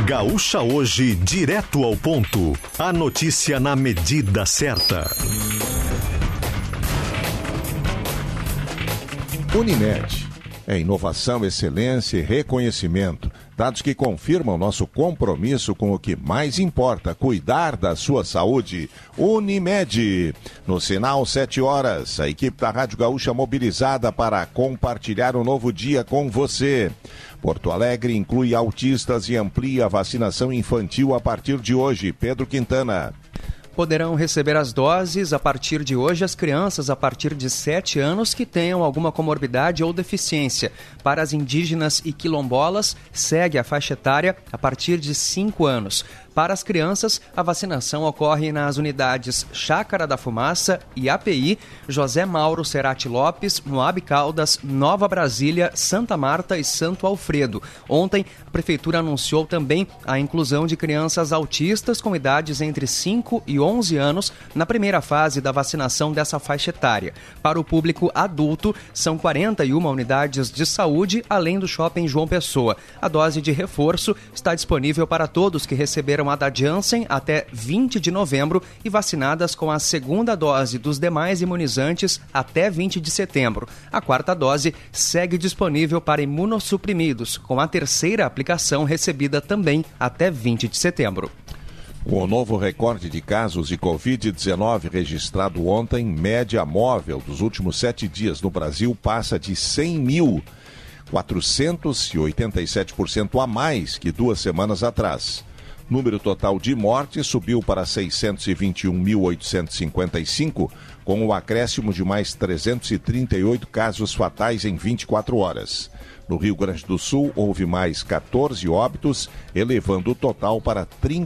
Gaúcha Hoje, direto ao ponto. A notícia na medida certa. Unimed. É inovação, excelência e reconhecimento. Dados que confirmam nosso compromisso com o que mais importa, cuidar da sua saúde. Unimed. No sinal 7 horas, a equipe da Rádio Gaúcha mobilizada para compartilhar um novo dia com você. Porto Alegre inclui autistas e amplia a vacinação infantil a partir de hoje. Pedro Quintana. Poderão receber as doses a partir de hoje as crianças a partir de 7 anos que tenham alguma comorbidade ou deficiência. Para as indígenas e quilombolas, segue a faixa etária a partir de 5 anos. Para as crianças, a vacinação ocorre nas unidades Chácara da Fumaça e API, José Mauro Cerati Lopes, Moab Caldas, Nova Brasília, Santa Marta e Santo Alfredo. Ontem, a Prefeitura anunciou também a inclusão de crianças autistas com idades entre 5 e 11 anos na primeira fase da vacinação dessa faixa etária. Para o público adulto, são 41 unidades de saúde, além do Shopping João Pessoa. A dose de reforço está disponível para todos que receberam a da Janssen até 20 de novembro e vacinadas com a segunda dose dos demais imunizantes até 20 de setembro. A quarta dose segue disponível para imunossuprimidos, com a terceira aplicação recebida também até 20 de setembro. Com o novo recorde de casos de Covid-19 registrado ontem, média móvel dos últimos 7 dias no Brasil passa de 100 mil, 487% a mais que 2 semanas atrás. Número total de mortes subiu para 621.855, com o acréscimo de mais 338 casos fatais em 24 horas. No Rio Grande do Sul, houve mais 14 óbitos, elevando o total para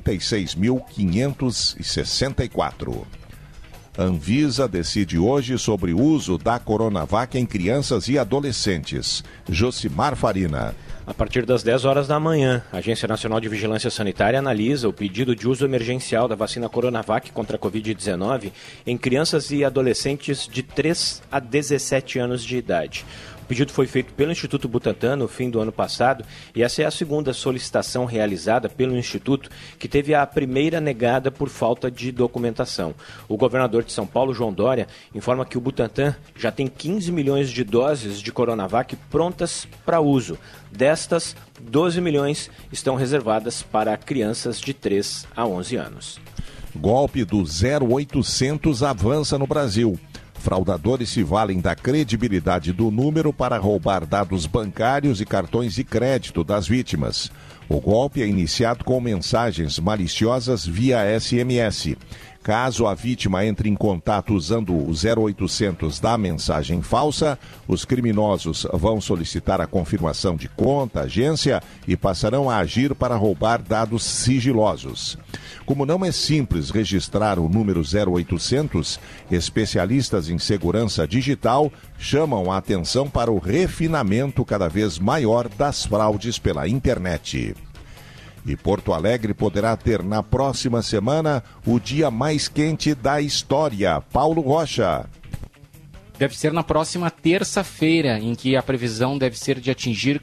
36.564. Anvisa decide hoje sobre o uso da Coronavac em crianças e adolescentes. Josimar Farina. A partir das 10 horas da manhã, a Agência Nacional de Vigilância Sanitária analisa o pedido de uso emergencial da vacina Coronavac contra a Covid-19 em crianças e adolescentes de 3 a 17 anos de idade. O pedido foi feito pelo Instituto Butantan no fim do ano passado e essa é a segunda solicitação realizada pelo Instituto, que teve a primeira negada por falta de documentação. O governador de São Paulo, João Dória, informa que o Butantan já tem 15 milhões de doses de Coronavac prontas para uso. Destas, 12 milhões estão reservadas para crianças de 3 a 11 anos. Golpe do 0800 avança no Brasil. Fraudadores se valem da credibilidade do número para roubar dados bancários e cartões de crédito das vítimas. O golpe é iniciado com mensagens maliciosas via SMS. Caso a vítima entre em contato usando o 0800 da mensagem falsa, os criminosos vão solicitar a confirmação de conta, agência e passarão a agir para roubar dados sigilosos. Como não é simples registrar o número 0800, especialistas em segurança digital chamam a atenção para o refinamento cada vez maior das fraudes pela internet. E Porto Alegre poderá ter na próxima semana o dia mais quente da história. Paulo Rocha. Deve ser na próxima terça-feira, em que a previsão deve ser de atingir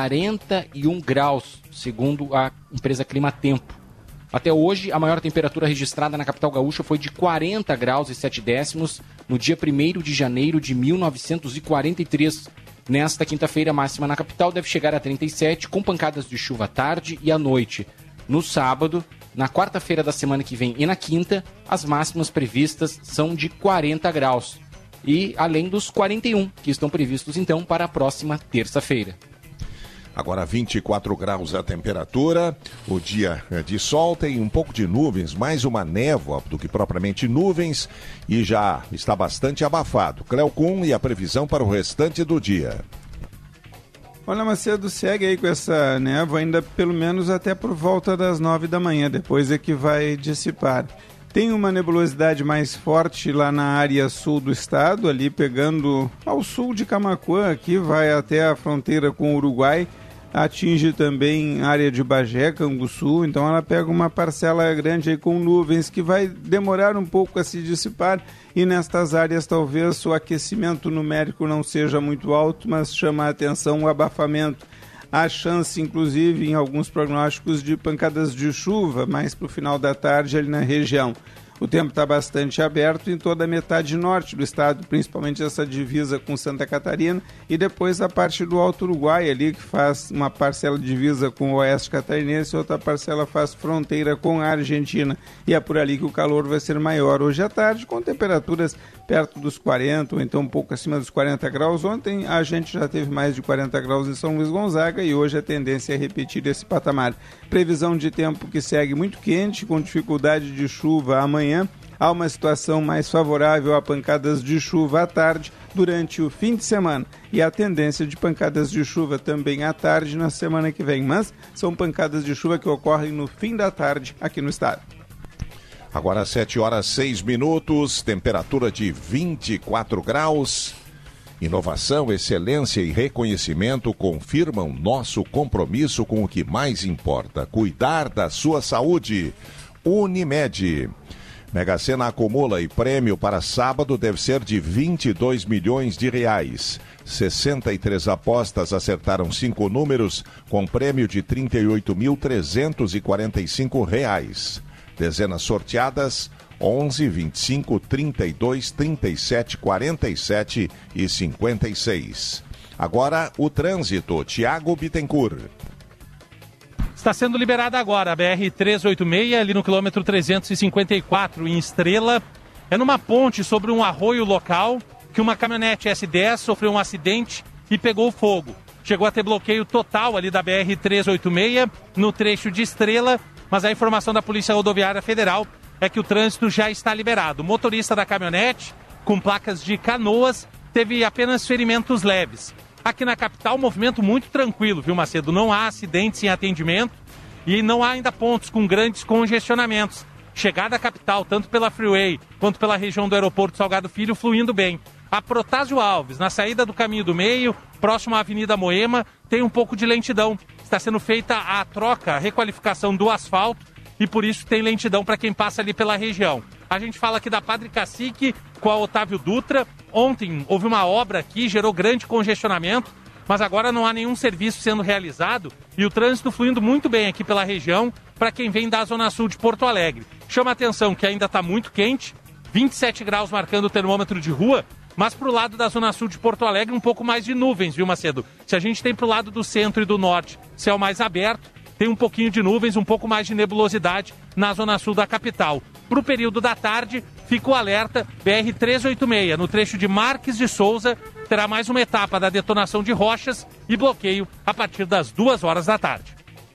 41 graus, segundo a empresa Climatempo. Até hoje, a maior temperatura registrada na capital gaúcha foi de 40 graus e 7 décimos no dia 1º de janeiro de 1943. Nesta quinta-feira, a máxima na capital deve chegar a 37, com pancadas de chuva à tarde e à noite. No sábado, na quarta-feira da semana que vem e na quinta, as máximas previstas são de 40 graus. E além dos 41, que estão previstos então para a próxima terça-feira. Agora 24 graus a temperatura, o dia de sol tem um pouco de nuvens, mais uma névoa do que propriamente nuvens e já está bastante abafado. Cleocum e a previsão para o restante do dia. Olha, Macedo, segue aí com essa névoa ainda pelo menos até por volta das 9 da manhã, depois é que vai dissipar. Tem uma nebulosidade mais forte lá na área sul do estado, ali pegando ao sul de Camaquã, aqui vai até a fronteira com o Uruguai, atinge também a área de Bagé, Canguçu, então ela pega uma parcela grande aí com nuvens que vai demorar um pouco a se dissipar e nestas áreas talvez o aquecimento numérico não seja muito alto, mas chama a atenção o abafamento. Há chance, inclusive, em alguns prognósticos de pancadas de chuva, mais para o final da tarde ali na região. O tempo está bastante aberto em toda a metade norte do estado, principalmente essa divisa com Santa Catarina e depois a parte do Alto Uruguai ali, que faz uma parcela de divisa com o oeste catarinense e outra parcela faz fronteira com a Argentina. E é por ali que o calor vai ser maior hoje à tarde, com temperaturas perto dos 40 ou então um pouco acima dos 40 graus. Ontem a gente já teve mais de 40 graus em São Luís Gonzaga e hoje a tendência é repetir esse patamar. Previsão de tempo que segue muito quente, com dificuldade de chuva amanhã. Há uma situação mais favorável a pancadas de chuva à tarde durante o fim de semana e a tendência de pancadas de chuva também à tarde na semana que vem, mas são pancadas de chuva que ocorrem no fim da tarde aqui no estado. Agora 7h06, temperatura de 24 graus. Inovação, excelência e reconhecimento confirmam nosso compromisso com o que mais importa, cuidar da sua saúde. Unimed. Mega Sena acumula e prêmio para sábado deve ser de 22 milhões de reais. 63 apostas acertaram 5 números, com prêmio de R$ 38.345. Dezenas sorteadas: 11, 25, 32, 37, 47 e 56. Agora o trânsito. Tiago Bittencourt. Está sendo liberada agora a BR-386, ali no quilômetro 354, em Estrela. É numa ponte sobre um arroio local que uma caminhonete S10 sofreu um acidente e pegou fogo. Chegou a ter bloqueio total ali da BR-386, no trecho de Estrela, mas a informação da Polícia Rodoviária Federal é que o trânsito já está liberado. O motorista da caminhonete, com placas de Canoas, teve apenas ferimentos leves. Aqui na capital, movimento muito tranquilo, viu, Macedo? Não há acidentes em atendimento e não há ainda pontos com grandes congestionamentos. Chegada à capital, tanto pela Freeway quanto pela região do aeroporto Salgado Filho, fluindo bem. A Protásio Alves, na saída do Caminho do Meio, próximo à Avenida Moema, tem um pouco de lentidão. Está sendo feita a troca, a requalificação do asfalto e por isso tem lentidão para quem passa ali pela região. A gente fala aqui da Padre Cacique com a Otávio Dutra. Ontem houve uma obra aqui, gerou grande congestionamento, mas agora não há nenhum serviço sendo realizado e o trânsito fluindo muito bem aqui pela região para quem vem da Zona Sul de Porto Alegre. Chama a atenção que ainda está muito quente, 27 graus marcando o termômetro de rua, mas para o lado da Zona Sul de Porto Alegre um pouco mais de nuvens, viu, Macedo? Se a gente tem para o lado do centro e do norte céu mais aberto, tem um pouquinho de nuvens, um pouco mais de nebulosidade na Zona Sul da capital. Para o período da tarde, fica o alerta BR-386, no trecho de Marques de Souza, terá mais uma etapa da detonação de rochas e bloqueio a partir das 2 horas da tarde.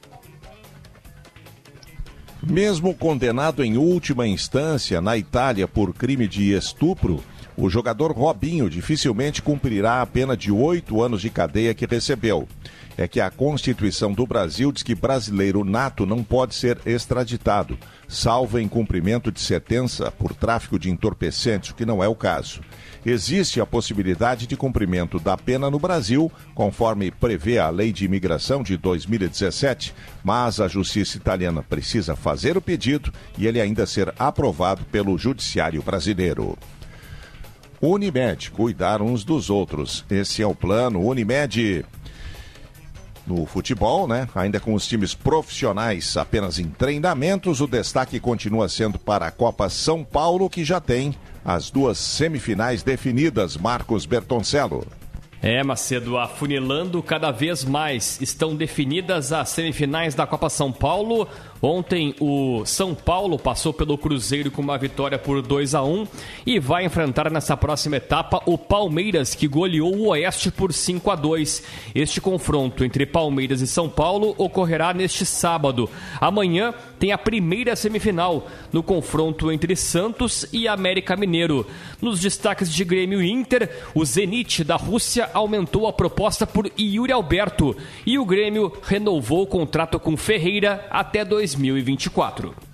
Mesmo condenado em última instância na Itália por crime de estupro, o jogador Robinho dificilmente cumprirá a pena de 8 anos de cadeia que recebeu. É que a Constituição do Brasil diz que brasileiro nato não pode ser extraditado, salvo em cumprimento de sentença por tráfico de entorpecentes, o que não é o caso. Existe a possibilidade de cumprimento da pena no Brasil, conforme prevê a Lei de Imigração de 2017, mas a Justiça italiana precisa fazer o pedido e ele ainda ser aprovado pelo Judiciário brasileiro. Unimed, cuidar uns dos outros. Esse é o plano Unimed. No futebol, né? Ainda com os times profissionais apenas em treinamentos, o destaque continua sendo para a Copa São Paulo, que já tem as 2 semifinais definidas. Marcos Bertoncello. Macedo, afunilando cada vez mais. Estão definidas as semifinais da Copa São Paulo. Ontem o São Paulo passou pelo Cruzeiro com uma vitória por 2-1 e vai enfrentar nessa próxima etapa o Palmeiras, que goleou o Oeste por 5-2. Este confronto entre Palmeiras e São Paulo ocorrerá neste sábado. Amanhã tem a primeira semifinal no confronto entre Santos e América Mineiro. Nos destaques de Grêmio e Inter, o Zenit da Rússia aumentou a proposta por Yuri Alberto e o Grêmio renovou o contrato com Ferreira até 2024.